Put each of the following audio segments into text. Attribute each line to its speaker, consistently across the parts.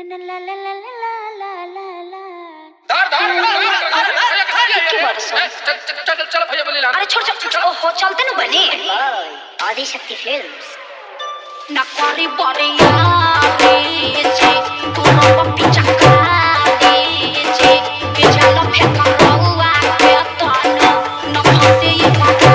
Speaker 1: चल भैया बोले
Speaker 2: अरे छोड़ ओहो चलते न बने आदिशक्ति फिल्म्स नकवारी बरिया छे कोनो पप्पी चक्का छे बेचाला फेंका रहुआ के तन न फसे ये पका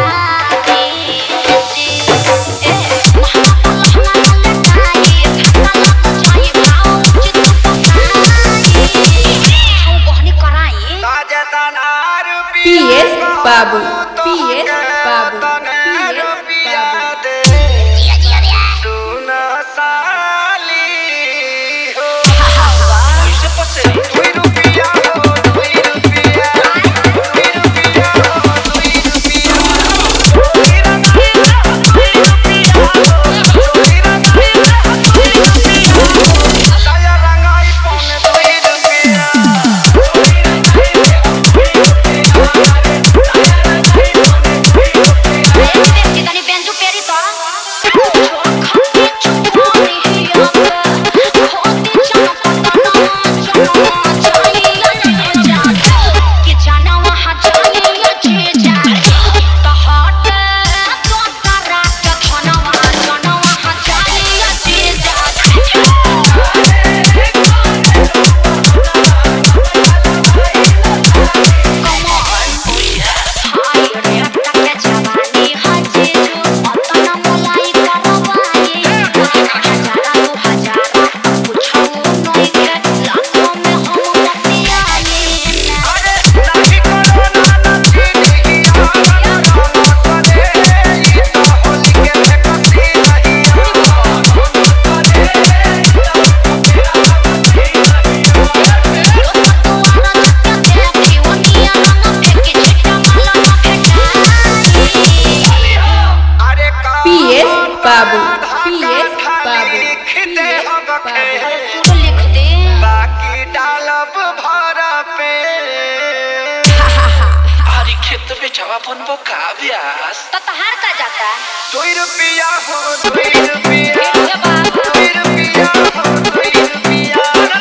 Speaker 3: PS Babu, PS Babu, PS Babu. Babu, PS Babu, PS Babu.
Speaker 2: लिख दे
Speaker 1: बाकी डालब भरा पे हरी खेत बेचवा बनबो का ब्यास
Speaker 2: तो तहार का जाता
Speaker 1: 2 रुपया हो 2 रुपया
Speaker 2: हे बाबू
Speaker 1: 2 रुपया हो 2 रुपया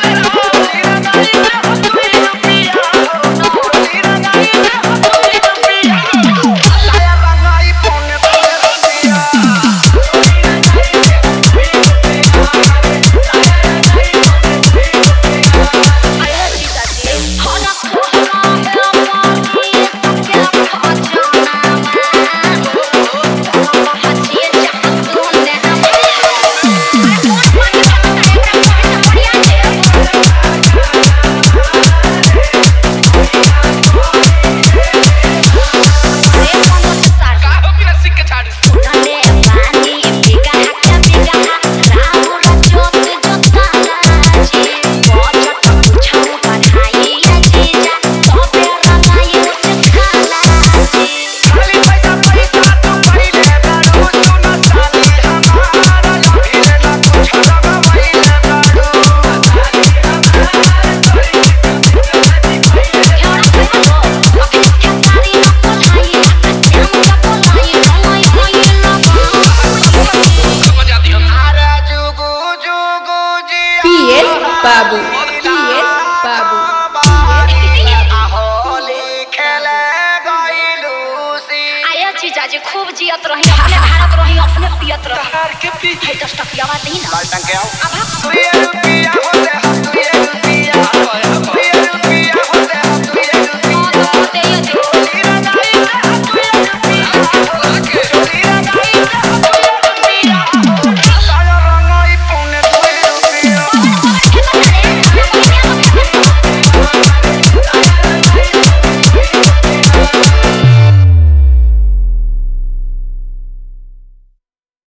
Speaker 3: Babu, PS Babu.
Speaker 2: जीजाजी खूब जियत रही अपने भारत रही अपने पियत रही
Speaker 1: हार के पी
Speaker 2: है 10 टकिया बात नहीं ना
Speaker 1: लाल टंके आओ
Speaker 2: अब